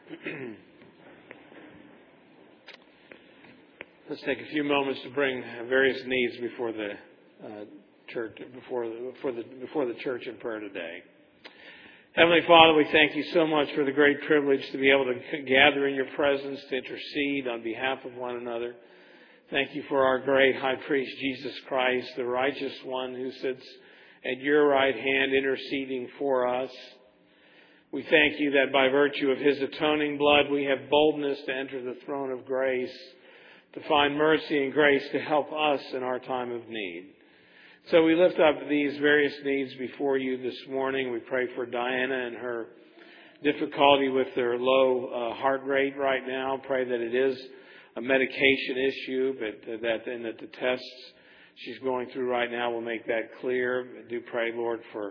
Let's take a few moments to bring various needs before the church, before the church in prayer today. Heavenly Father, we thank you so much for the great privilege to be able to gather in your presence to intercede on behalf of one another. Thank you for our great high priest, Jesus Christ, the righteous one who sits at your right hand interceding for us. We thank you that by virtue of his atoning blood, we have boldness to enter the throne of grace, to find mercy and grace to help us in our time of need. So we lift up these various needs before you this morning. We pray for Diana and her difficulty with their low heart rate right now. Pray that it is a medication issue, but that the tests she's going through right now will make that clear. I do pray, Lord, for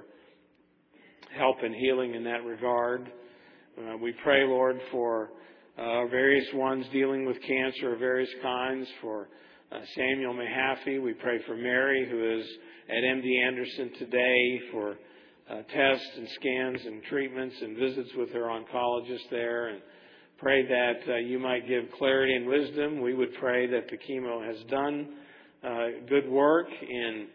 help and healing in that regard. We pray, Lord, for various ones dealing with cancer of various kinds, for Samuel Mahaffey. We pray for Mary, who is at MD Anderson today, for tests and scans and treatments and visits with her oncologist there, and pray that you might give clarity and wisdom. We would pray that the chemo has done good work in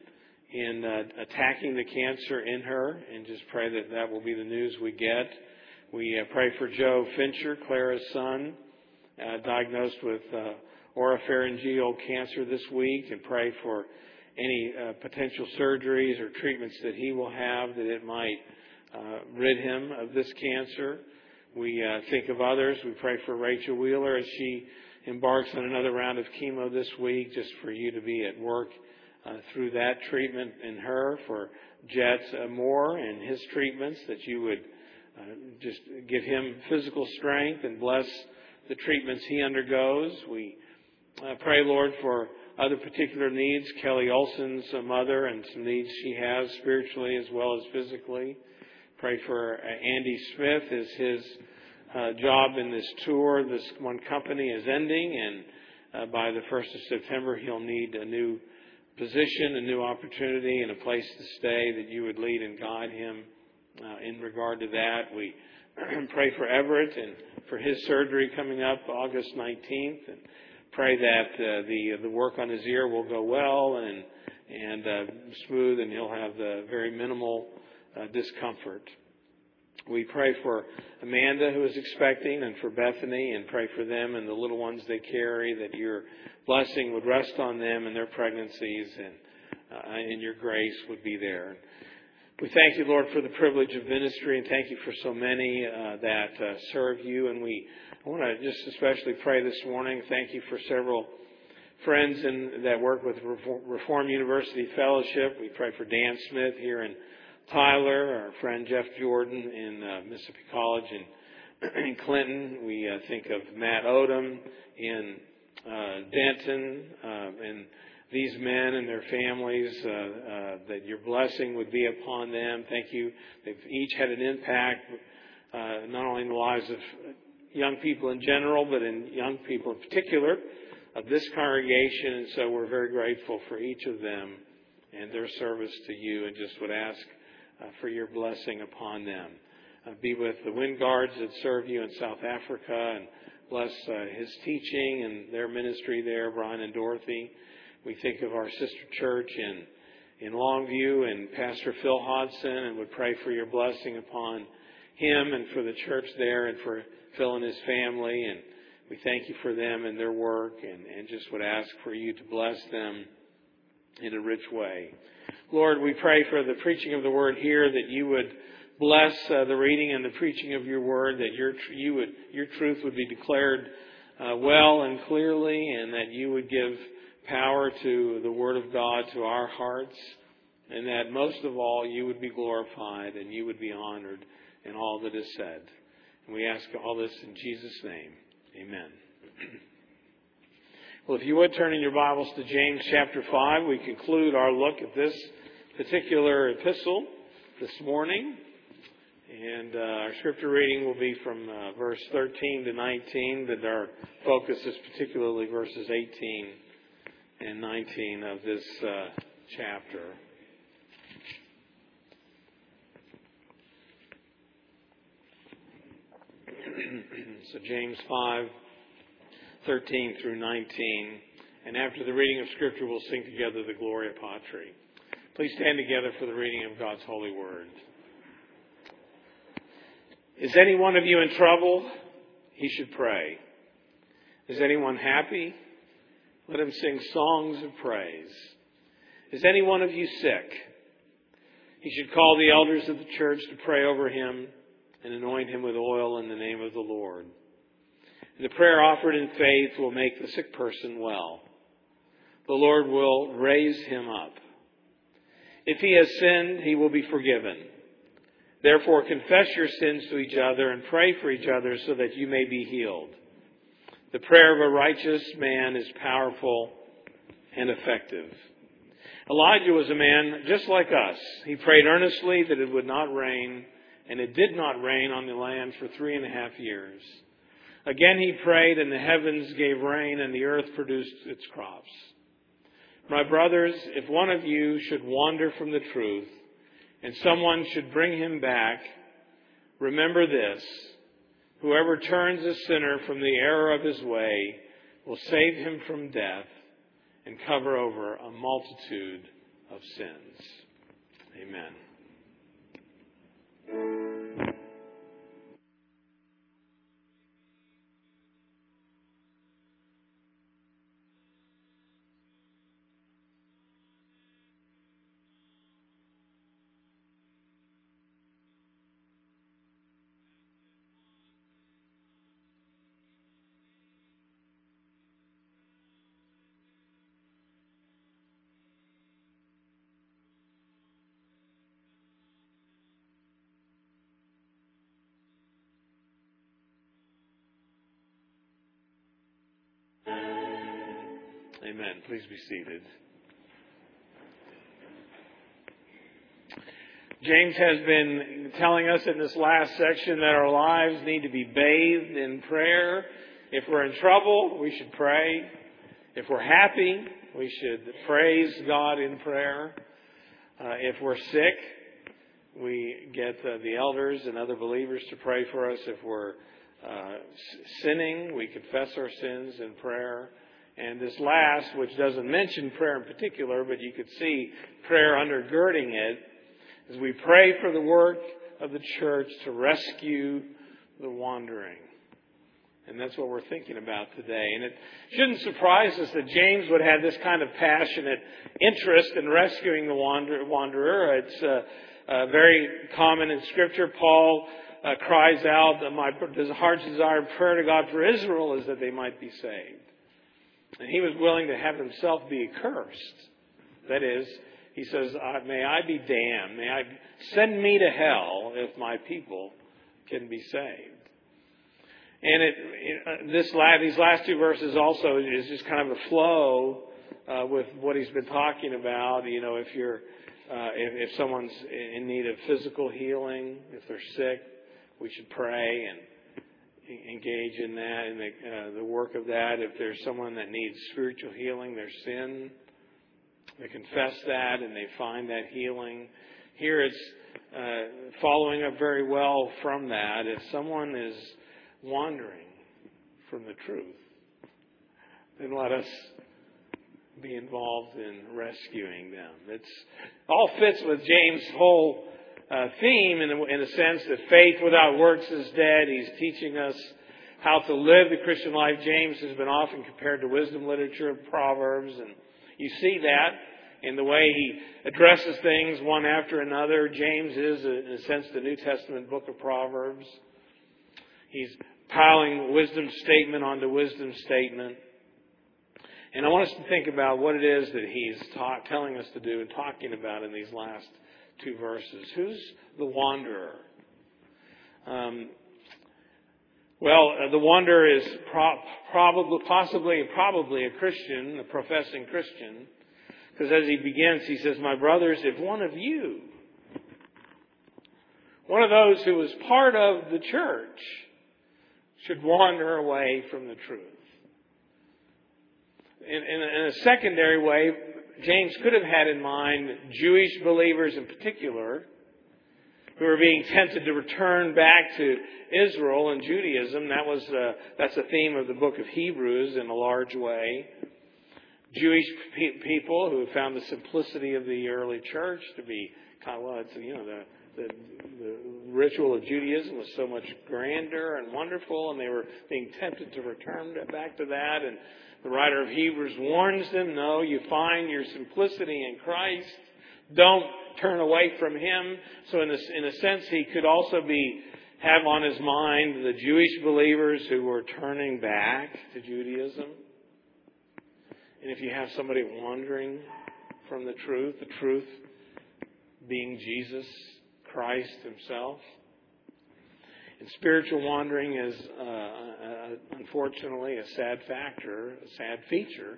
attacking the cancer in her, and just pray that that will be the news we get. We pray for Joe Fincher, Clara's son, diagnosed with oropharyngeal cancer this week, and pray for any potential surgeries or treatments that he will have, that it might rid him of this cancer. We think of others. We pray for Rachel Wheeler as she embarks on another round of chemo this week, just for you to be at work through that treatment in her. For Jet Moore and his treatments, that you would just give him physical strength and bless the treatments he undergoes. We pray, Lord, for other particular needs. Kelly Olson's mother and some needs she has spiritually as well as physically. Pray for Andy Smith as his job in this tour. This one company is ending, and by the 1st of September he'll need a new position, a new opportunity, and a place to stay, that you would lead and guide him in regard to that. We pray for Everett and for his surgery coming up August 19th, and pray that the work on his ear will go well and smooth, and he'll have the very minimal discomfort. We pray for Amanda, who is expecting, and for Bethany, and pray for them and the little ones they carry, that your blessing would rest on them and their pregnancies, and your grace would be there. We thank you, Lord, for the privilege of ministry, and thank you for so many that serve you. And I want to just especially pray this morning. Thank you for several friends that work with Reform University Fellowship. We pray for Dan Smith here in Tyler, our friend Jeff Jordan in Mississippi College in Clinton. We think of Matt Odom in Denton, and these men and their families, that your blessing would be upon them. Thank you. They've each had an impact, not only in the lives of young people in general, but in young people in particular of this congregation. And so we're very grateful for each of them and their service to you, and just would ask for your blessing upon them. Be with the Wingards that serve you in South Africa, and bless his teaching and their ministry there, Brian and Dorothy. We think of our sister church in Longview and Pastor Phil Hodson, and would pray for your blessing upon him and for the church there, and for Phil and his family. And we thank you for them and their work, and just would ask for you to bless them in a rich way. Lord, we pray for the preaching of the word here, that you would bless the reading and the preaching of your word, that your truth would be declared well and clearly, and that you would give power to the word of God to our hearts, and that most of all you would be glorified and you would be honored in all that is said. And we ask all this in Jesus' name. Amen. Well, if you would turn in your Bibles to James chapter 5, we conclude our look at this particular epistle this morning. And our scripture reading will be from verse 13 to 19, but our focus is particularly verses 18 and 19 of this chapter. So James 5:13 through 19. And after the reading of Scripture, we'll sing together the Gloria Patri. Please stand together for the reading of God's holy word. Is any one of you in trouble? He should pray. Is anyone happy? Let him sing songs of praise. Is any one of you sick? He should call the elders of the church to pray over him and anoint him with oil in the name of the Lord. And the prayer offered in faith will make the sick person well. The Lord will raise him up. If he has sinned, he will be forgiven. Therefore, confess your sins to each other and pray for each other so that you may be healed. The prayer of a righteous man is powerful and effective. Elijah was a man just like us. He prayed earnestly that it would not rain, and it did not rain on the land for 3.5 years. Again he prayed, and the heavens gave rain, and the earth produced its crops. My brothers, if one of you should wander from the truth, and someone should bring him back, remember this: whoever turns a sinner from the error of his way will save him from death and cover over a multitude of sins. Amen. Amen. Please be seated. James has been telling us in this last section that our lives need to be bathed in prayer. If we're in trouble, we should pray. If we're happy, we should praise God in prayer. If we're sick, we get the elders and other believers to pray for us. If we're sinning, we confess our sins in prayer. And this last, which doesn't mention prayer in particular, but you could see prayer undergirding it, is we pray for the work of the church to rescue the wandering. And that's what we're thinking about today. And it shouldn't surprise us that James would have this kind of passionate interest in rescuing the wanderer. It's very common in Scripture. Paul cries out that my heart's desire and prayer to God for Israel is that they might be saved. And he was willing to have himself be accursed. That is, he says, may I be damned. May I send me to hell if my people can be saved. And these last two verses also is just kind of a flow with what he's been talking about. You know, if someone's in need of physical healing, if they're sick, we should pray and engage in that, in the work of that. If there's someone that needs spiritual healing, their sin, they confess that and they find that healing. Here it's following up very well from that. If someone is wandering from the truth, then let us be involved in rescuing them. It all fits with James' whole theme in a sense that faith without works is dead. He's teaching us how to live the Christian life. James has been often compared to wisdom literature of Proverbs, and you see that in the way he addresses things one after another. James is, in a sense, the New Testament book of Proverbs. He's piling wisdom statement onto wisdom statement. And I want us to think about what it is that he's telling us to do and talking about in these last two verses. Who's the wanderer? The wanderer is probably a Christian, a professing Christian. Because as he begins, he says, my brothers, if one of you, one of those who was part of the church, should wander away from the truth. In a secondary way, James could have had in mind Jewish believers in particular, who were being tempted to return back to Israel and Judaism. That's a theme of the book of Hebrews in a large way. Jewish people who found the simplicity of the early church to be kind of, the ritual of Judaism was so much grander and wonderful, and they were being tempted to return back to that. And the writer of Hebrews warns them, no, you find your simplicity in Christ. Don't turn away from Him. So in a sense, he could also have on his mind the Jewish believers who were turning back to Judaism. And if you have somebody wandering from the truth being Jesus Christ Himself. And spiritual wandering is, unfortunately, a sad feature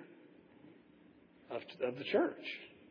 of the church.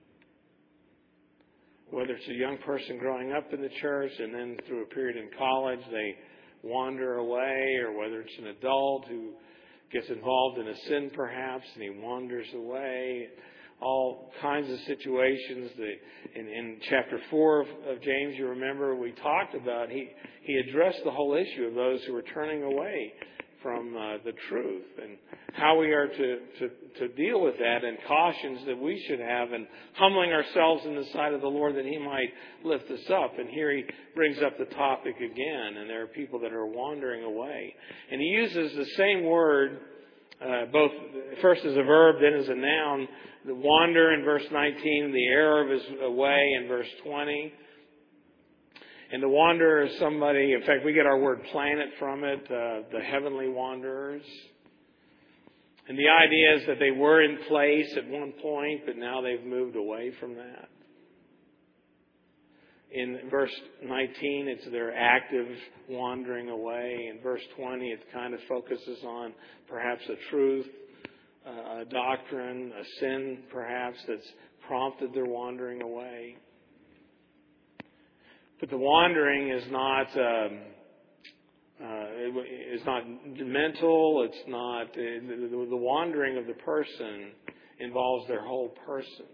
Whether it's a young person growing up in the church and then through a period in college they wander away, or whether it's an adult who gets involved in a sin perhaps and he wanders away. All kinds of situations. In chapter 4 of James, you remember, we talked about, he addressed the whole issue of those who are turning away from the truth and how we are to deal with that, and cautions that we should have, and humbling ourselves in the sight of the Lord that He might lift us up. And here he brings up the topic again, and there are people that are wandering away. And he uses the same word, both first as a verb, then as a noun. The wander in verse 19, the error of his way in verse 20. And the wanderer is somebody, in fact, we get our word planet from it, the heavenly wanderers. And the idea is that they were in place at one point, but now they've moved away from that. In verse 19, it's their active wandering away. In verse 20, it kind of focuses on perhaps a truth, a doctrine, a sin perhaps that's prompted their wandering away. But the wandering is not mental. It's not the wandering of the person involves their whole person.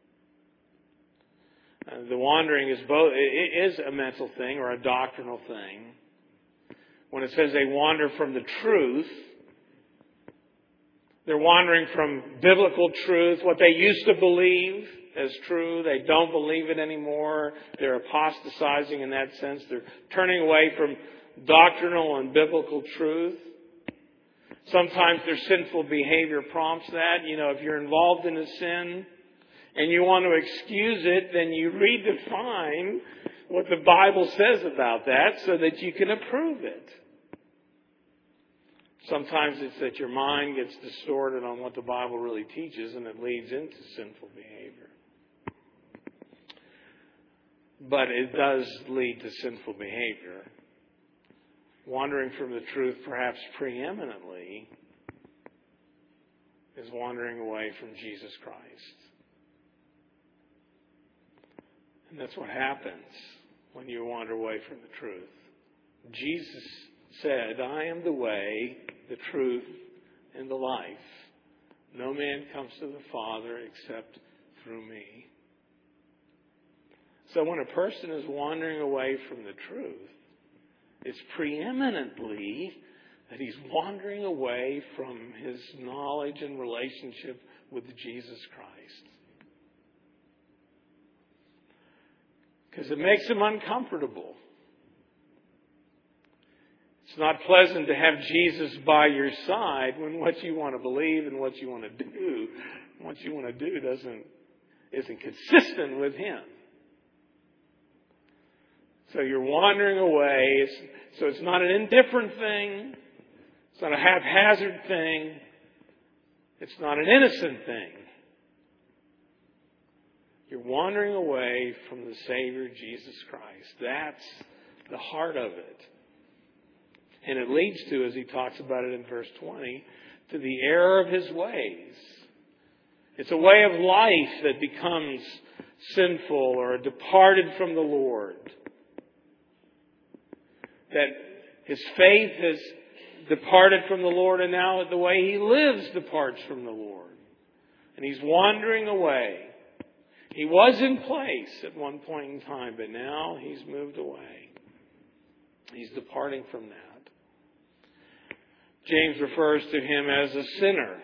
The wandering is both. It is a mental thing or a doctrinal thing. When it says they wander from the truth, they're wandering from biblical truth, what they used to believe as true. They don't believe it anymore. They're apostatizing in that sense. They're turning away from doctrinal and biblical truth. Sometimes their sinful behavior prompts that. If you're involved in a sin and you want to excuse it, then you redefine what the Bible says about that so that you can approve it. Sometimes it's that your mind gets distorted on what the Bible really teaches, and it leads into sinful behavior. But it does lead to sinful behavior. Wandering from the truth, perhaps preeminently, is wandering away from Jesus Christ. And that's what happens when you wander away from the truth. Jesus said, I am the way, the truth, and the life. No man comes to the Father except through me. So when a person is wandering away from the truth, it's preeminently that he's wandering away from his knowledge and relationship with Jesus Christ. Because it makes him uncomfortable. It's not pleasant to have Jesus by your side when what you want to believe and what you want to do, isn't consistent with Him. So you're wandering away. So it's not an indifferent thing. It's not a haphazard thing. It's not an innocent thing. You're wandering away from the Savior, Jesus Christ. That's the heart of it. And it leads to, as he talks about it in verse 20, to the error of his ways. It's a way of life that becomes sinful or departed from the Lord. That his faith has departed from the Lord, and now the way he lives departs from the Lord. And he's wandering away. He was in place at one point in time, but now he's moved away. He's departing from that. James refers to him as a sinner.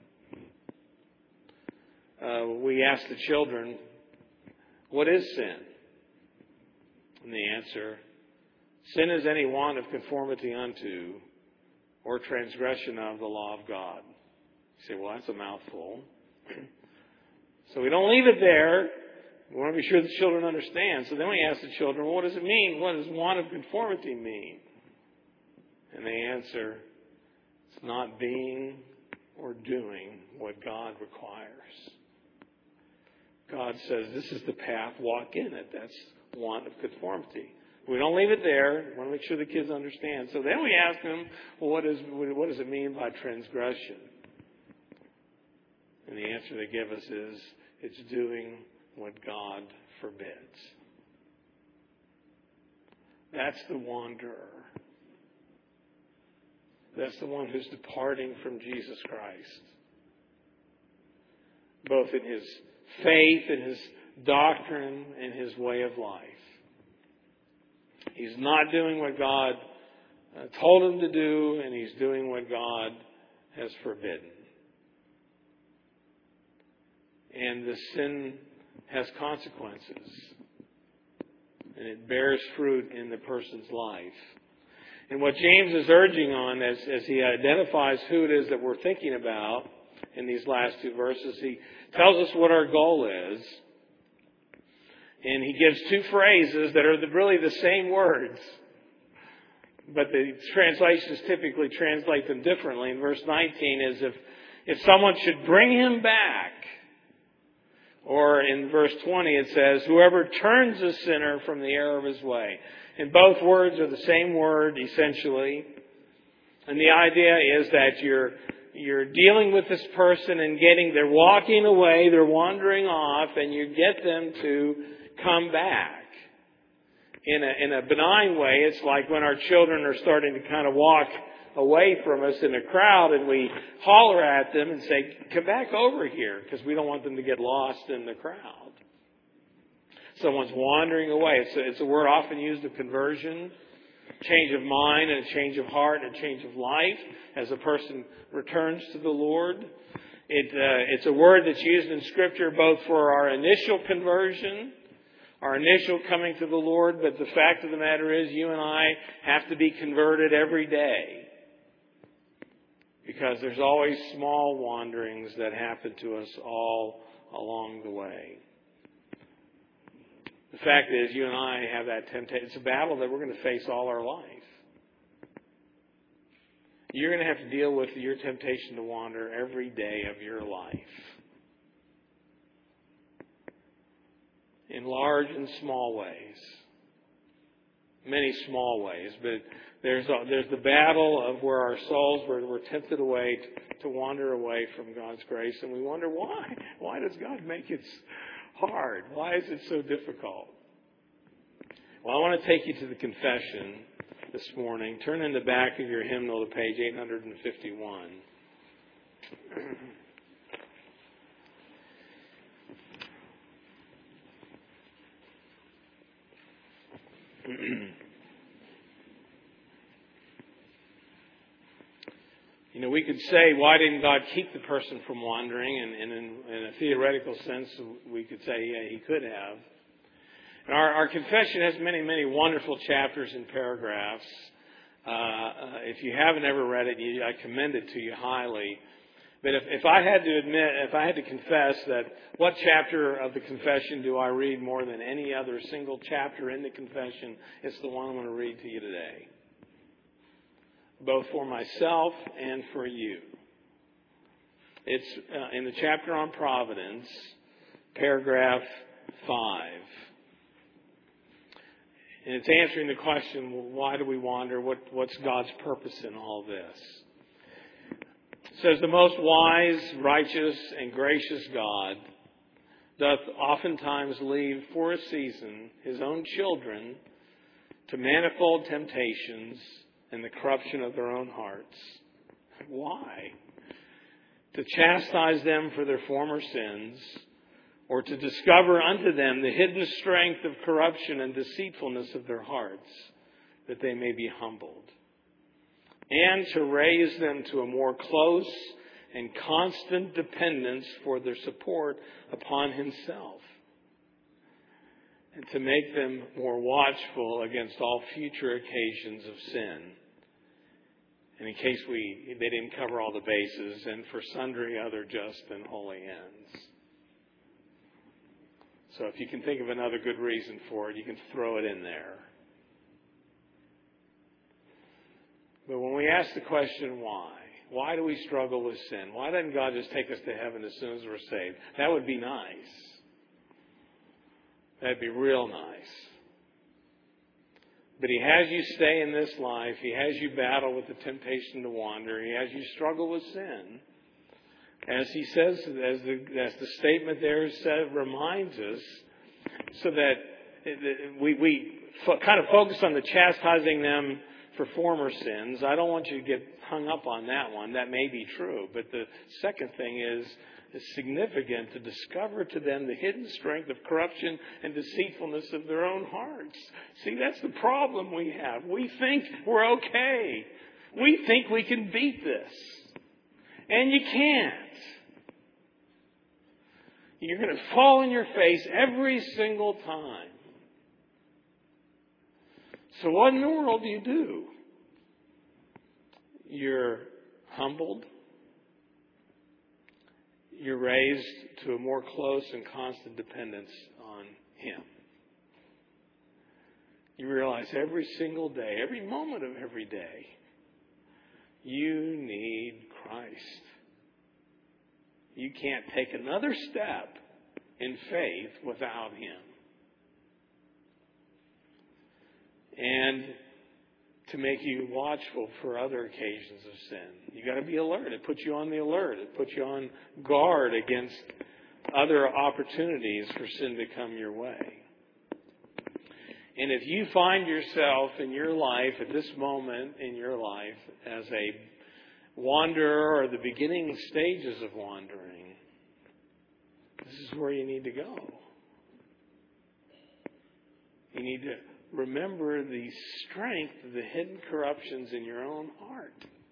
We ask the children, what is sin? And the answer, sin is any want of conformity unto or transgression of the law of God. You say, well, that's a mouthful. So we don't leave it there. We want to be sure the children understand. So then we ask the children, well, what does it mean? What does want of conformity mean? And they answer, it's not being or doing what God requires. God says, this is the path, walk in it. That's want of conformity. We don't leave it there. We want to make sure the kids understand. So then we ask them, well, what does it mean by transgression? And the answer they give us is, it's doing what God forbids. That's the wanderer. That's the one who's departing from Jesus Christ. Both in his faith and his doctrine and his way of life. He's not doing what God told him to do, and he's doing what God has forbidden. And the sin has consequences. And it bears fruit in the person's life. And what James is urging on as he identifies who it is that we're thinking about in these last two verses, he tells us what our goal is. And he gives two phrases that are really the same words. But the translations typically translate them differently. In verse 19 is if someone should bring him back. Or in verse 20 it says, whoever turns a sinner from the error of his way. And both words are the same word, essentially. And the idea is that you're dealing with this person and they're walking away, they're wandering off, and you get them to come back. In a benign way, it's like when our children are starting to kind of walk away from us in a crowd and we holler at them and say, come back over here, because we don't want them to get lost in the crowd. Someone's wandering away. It's a word often used of conversion, change of mind and a change of heart and a change of life as a person returns to the Lord. It's a word that's used in Scripture both for our initial conversion, our initial coming to the Lord, but the fact of the matter is you and I have to be converted every day. Because there's always small wanderings that happen to us all along the way. The fact is, you and I have that temptation. It's a battle that we're going to face all our life. You're going to have to deal with your temptation to wander every day of your life. In large and small ways. Many small ways, but there's the battle of where our souls we're tempted away to wander away from God's grace, and we wonder why. Why does God make it hard? Why is it so difficult? Well, I want to take you to the confession this morning. Turn in the back of your hymnal to page 851. We could say, why didn't God keep the person from wandering? And in a theoretical sense, we could say, yeah, he could have. And our confession has many, many wonderful chapters and paragraphs. If you haven't ever read it, I commend it to you highly. But if I had to confess that what chapter of the confession do I read more than any other single chapter in the confession, it's the one I'm going to read to you today. Both for myself and for you. It's in the chapter on providence, paragraph 5. And it's answering the question, well, why do we wander? What's God's purpose in all this? It says, the most wise, righteous, and gracious God doth oftentimes leave for a season his own children to manifold temptations and the corruption of their own hearts. Why? To chastise them for their former sins, or to discover unto them the hidden strength of corruption and deceitfulness of their hearts, that they may be humbled, and to raise them to a more close and constant dependence for their support upon Himself, and to make them more watchful against all future occasions of sin. And in case they didn't cover all the bases, and for sundry other just and holy ends. So if you can think of another good reason for it, you can throw it in there. But when we ask the question, why do we struggle with sin? Why doesn't God just take us to heaven as soon as we're saved? That would be nice. That'd be real nice. But He has you stay in this life. He has you battle with the temptation to wander. He has you struggle with sin. As He says, as the statement there reminds us, so that we kind of focus on the chastising them for former sins. I don't want you to get hung up on that one. That may be true. But the second thing is, it's significant to discover to them the hidden strength of corruption and deceitfulness of their own hearts. See, that's the problem we have. We think we're okay. We think we can beat this. And you can't. You're going to fall on your face every single time. So what in the world do? You're humbled. You're raised to a more close and constant dependence on Him. You realize every single day, every moment of every day, you need Christ. You can't take another step in faith without Him. And to make you watchful for other occasions of sin. You got to be alert. It puts you on the alert. It puts you on guard against other opportunities for sin to come your way. And if you find yourself in your life, at this moment in your life, as a wanderer or the beginning stages of wandering, this is where you need to go. You need to remember the strength of the hidden corruptions in your own heart.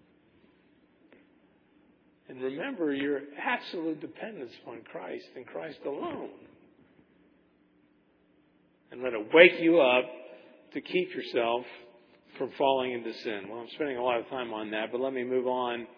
And remember your absolute dependence upon Christ and Christ alone. And let it wake you up to keep yourself from falling into sin. Well, I'm spending a lot of time on that, but let me move on.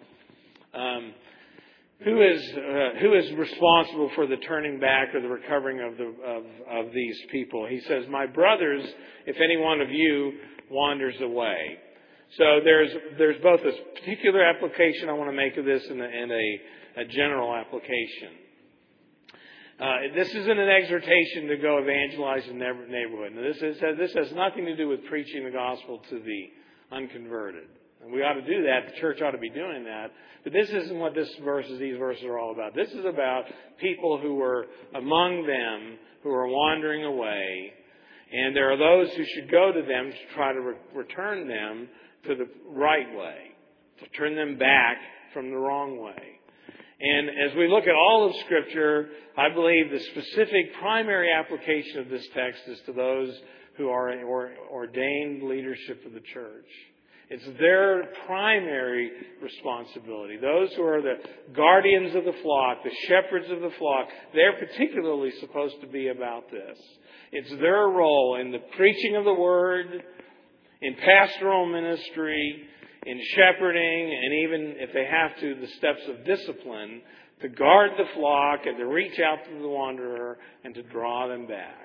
Who is responsible for the turning back or the recovering of these people? He says, "My brothers, if any one of you wanders away." So there's both a particular application I want to make of this and a general application. This isn't an exhortation to go evangelize in the neighborhood. Now, this has nothing to do with preaching the gospel to the unconverted. And we ought to do that. The church ought to be doing that. But this isn't what these verses are all about. This is about people who were among them, who are wandering away. And there are those who should go to them to try to return them to the right way, to turn them back from the wrong way. And as we look at all of Scripture, I believe the specific primary application of this text is to those who are in ordained leadership of the church. It's their primary responsibility. Those who are the guardians of the flock, the shepherds of the flock, they're particularly supposed to be about this. It's their role in the preaching of the Word, in pastoral ministry, in shepherding, and even if they have to, the steps of discipline, to guard the flock and to reach out to the wanderer and to draw them back.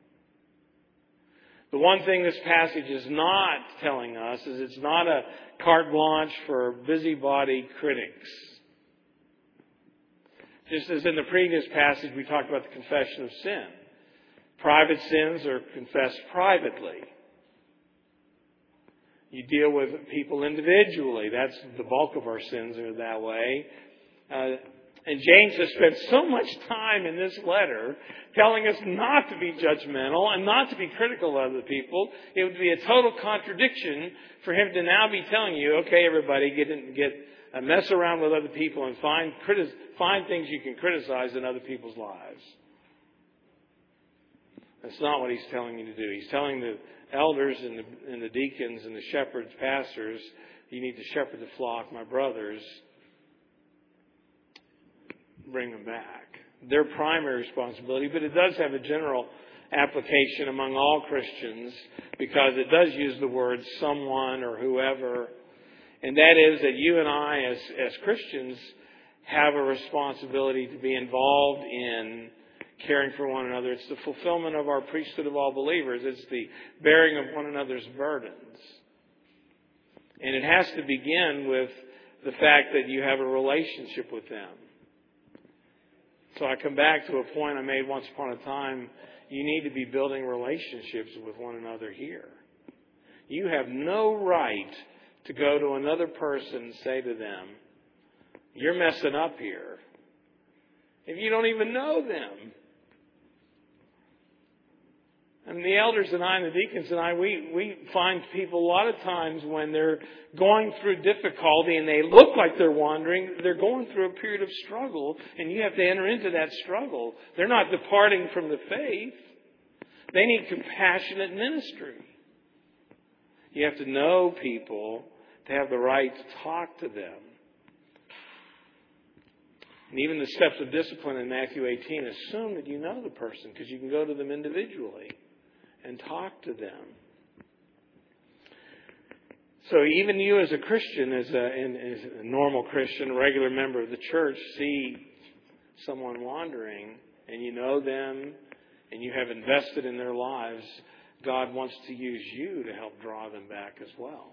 The one thing this passage is not telling us is it's not a carte blanche for busybody critics. Just as in the previous passage, we talked about the confession of sin. Private sins are confessed privately. You deal with people individually. That's the bulk of our sins are that way. And James has spent so much time in this letter telling us not to be judgmental and not to be critical of other people. It would be a total contradiction for him to now be telling you, okay, everybody, mess around with other people and find things you can criticize in other people's lives. That's not what he's telling you to do. He's telling the elders and the deacons and the shepherds, pastors, you need to shepherd the flock, my brothers. Bring them back. Their primary responsibility, but it does have a general application among all Christians because it does use the word someone or whoever. And that is that you and I as Christians have a responsibility to be involved in caring for one another. It's the fulfillment of our priesthood of all believers. It's the bearing of one another's burdens. And it has to begin with the fact that you have a relationship with them. So I come back to a point I made once upon a time. You need to be building relationships with one another here. You have no right to go to another person and say to them, you're messing up here, if you don't even know them. And the elders and I and the deacons and I, we find people a lot of times when they're going through difficulty and they look like they're wandering, they're going through a period of struggle, and you have to enter into that struggle. They're not departing from the faith. They need compassionate ministry. You have to know people to have the right to talk to them. And even the steps of discipline in Matthew 18 assume that you know the person because you can go to them individually and talk to them. So even you as a Christian, as a normal Christian, a regular member of the church, see someone wandering and you know them and you have invested in their lives, God wants to use you to help draw them back as well.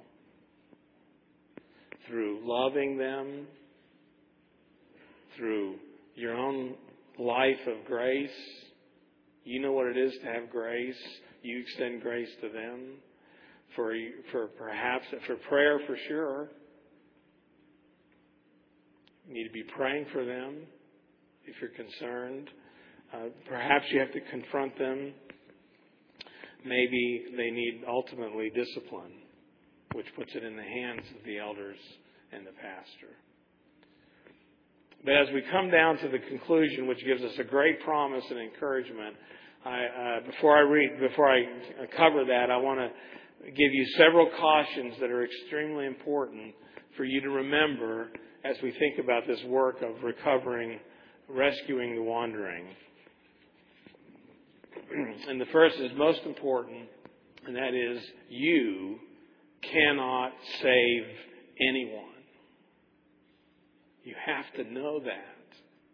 Through loving them, through your own life of grace. You know what it is to have grace. You extend grace to them. For prayer for sure. You need to be praying for them if you're concerned. Perhaps you have to confront them. Maybe they need ultimately discipline, which puts it in the hands of the elders and the pastor. But as we come down to the conclusion, which gives us a great promise and encouragement, before I cover that, I want to give you several cautions that are extremely important for you to remember as we think about this work of rescuing the wandering. And the first is most important, and that is you cannot save anyone. You have to know that.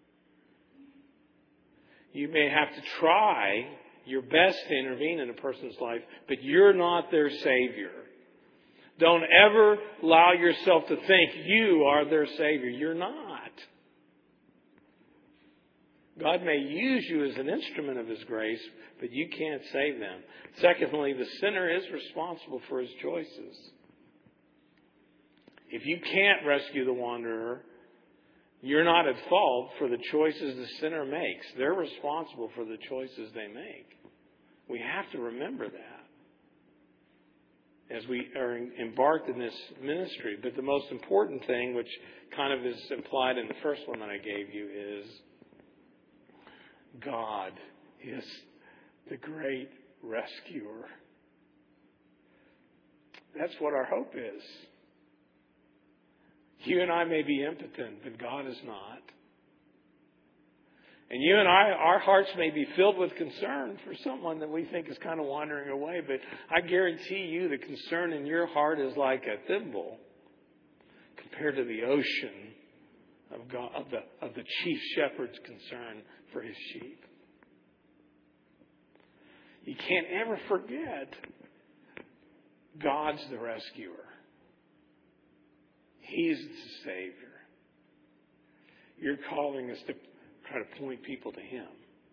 You may have to try your best to intervene in a person's life, but you're not their Savior. Don't ever allow yourself to think you are their Savior. You're not. God may use you as an instrument of His grace, but you can't save them. Secondly, the sinner is responsible for his choices. If you can't rescue the wanderer, you're not at fault for the choices the sinner makes. They're responsible for the choices they make. We have to remember that as we are embarked in this ministry. But the most important thing, which kind of is implied in the first one that I gave you, is God is the great rescuer. That's what our hope is. You and I may be impotent, but God is not. And you and I, our hearts may be filled with concern for someone that we think is kind of wandering away, but I guarantee you the concern in your heart is like a thimble compared to the ocean of God, of the chief shepherd's concern for his sheep. You can't ever forget God's the rescuer. He's the Savior. You're calling us to try to point people to Him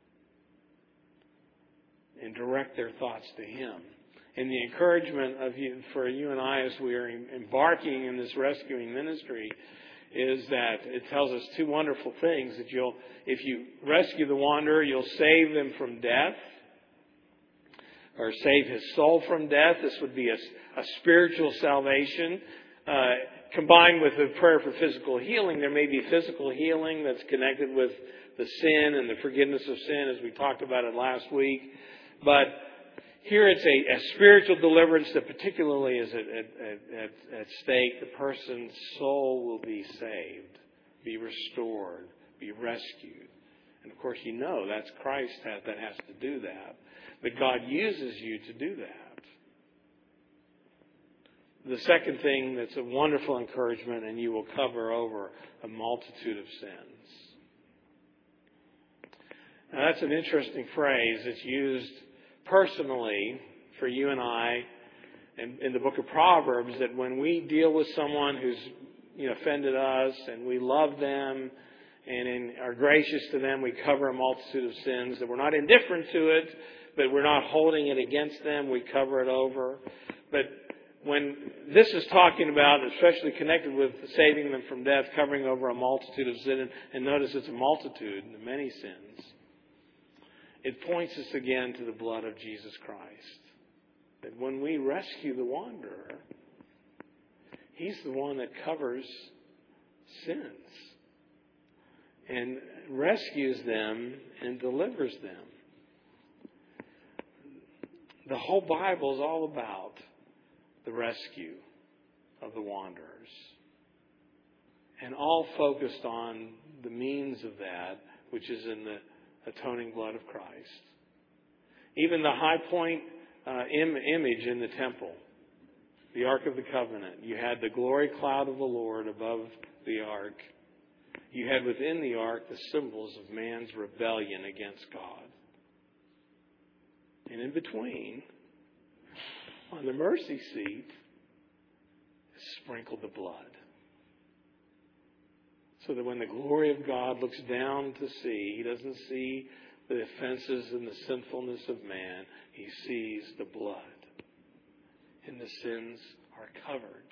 and direct their thoughts to Him. And the encouragement for you and I as we are embarking in this rescuing ministry is that it tells us two wonderful things. That if you rescue the wanderer, you'll save them from death, or save his soul from death. This would be a spiritual salvation. Combined with the prayer for physical healing, there may be physical healing that's connected with the sin and the forgiveness of sin, as we talked about it last week. But here it's a spiritual deliverance that particularly is at stake. The person's soul will be saved, be restored, be rescued. And of course, that's Christ that has to do that. But God uses you to do that. The second thing that's a wonderful encouragement, and you will cover over a multitude of sins. Now, that's an interesting phrase. It's used personally for you and I in the book of Proverbs, that when we deal with someone who's offended us and we love them and are gracious to them, we cover a multitude of sins, that we're not indifferent to it, but we're not holding it against them, we cover it over. But when this is talking about, especially connected with saving them from death, covering over a multitude of sin, and notice it's a multitude, many sins, it points us again to the blood of Jesus Christ. That when we rescue the wanderer, He's the one that covers sins and rescues them and delivers them. The whole Bible is all about the rescue of the wanderers, and all focused on the means of that, which is in the atoning blood of Christ. Even the high point image in the temple, the Ark of the Covenant, you had the glory cloud of the Lord above the Ark. You had within the Ark the symbols of man's rebellion against God. And in between, on the mercy seat, sprinkled the blood. So that when the glory of God looks down to see, He doesn't see the offenses and the sinfulness of man. He sees the blood. And the sins are covered.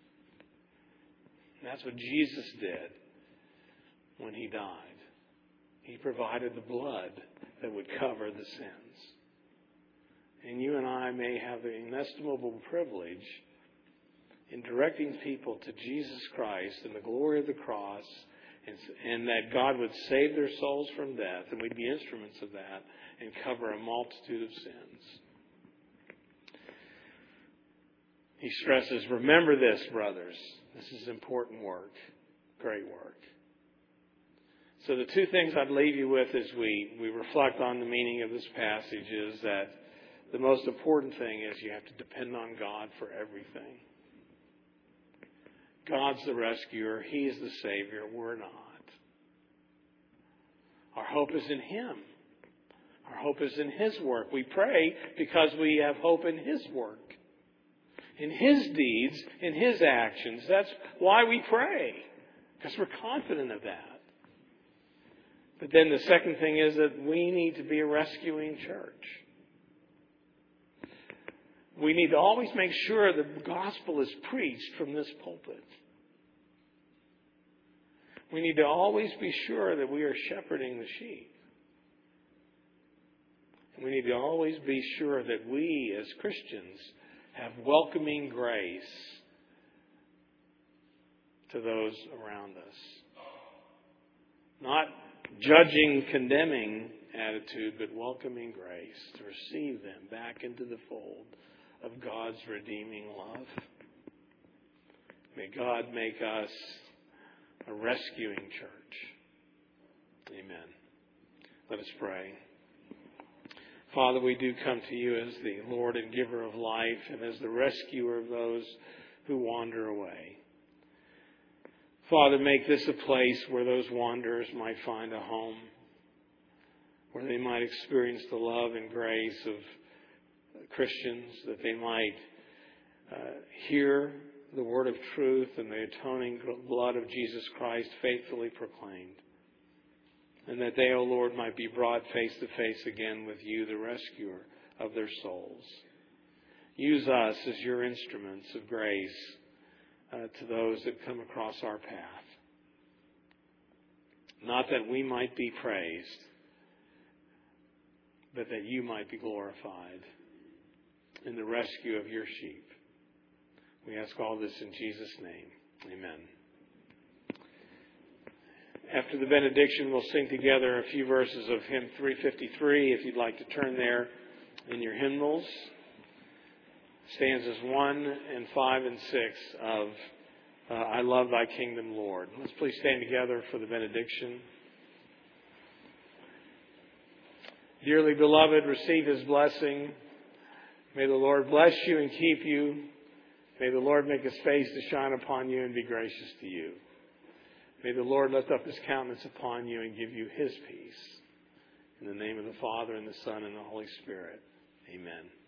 And that's what Jesus did when He died. He provided the blood that would cover the sins. And you and I may have the inestimable privilege in directing people to Jesus Christ and the glory of the cross, and that God would save their souls from death, and we'd be instruments of that, and cover a multitude of sins. He stresses, remember this, brothers. This is important work, great work. So the two things I'd leave you with as we reflect on the meaning of this passage is that the most important thing is you have to depend on God for everything. God's the rescuer. He is the Savior. We're not. Our hope is in Him. Our hope is in His work. We pray because we have hope in His work, in His deeds, in His actions. That's why we pray, because we're confident of that. But then the second thing is that we need to be a rescuing church. We need to always make sure the gospel is preached from this pulpit. We need to always be sure that we are shepherding the sheep. We need to always be sure that we as Christians have welcoming grace to those around us. Not judging, condemning attitude, but welcoming grace to receive them back into the fold of God's redeeming love. May God make us a rescuing church. Amen. Let us pray. Father, we do come to You as the Lord and giver of life and as the rescuer of those who wander away. Father, make this a place where those wanderers might find a home, where they might experience the love and grace of Christians, that they might hear the word of truth and the atoning blood of Jesus Christ faithfully proclaimed. And that they, O Lord, might be brought face to face again with You, the rescuer of their souls. Use us as Your instruments of grace to those that come across our path. Not that we might be praised, but that You might be glorified in the rescue of Your sheep. We ask all this in Jesus' name. Amen. After the benediction, we'll sing together a few verses of hymn 353. If you'd like to turn there, in your hymnals, stanzas 1 and 5 and 6 of I Love Thy Kingdom, Lord. Let's please stand together for the benediction. Dearly beloved, receive His blessing. May the Lord bless you and keep you. May the Lord make His face to shine upon you and be gracious to you. May the Lord lift up His countenance upon you and give you His peace. In the name of the Father, and the Son, and the Holy Spirit. Amen.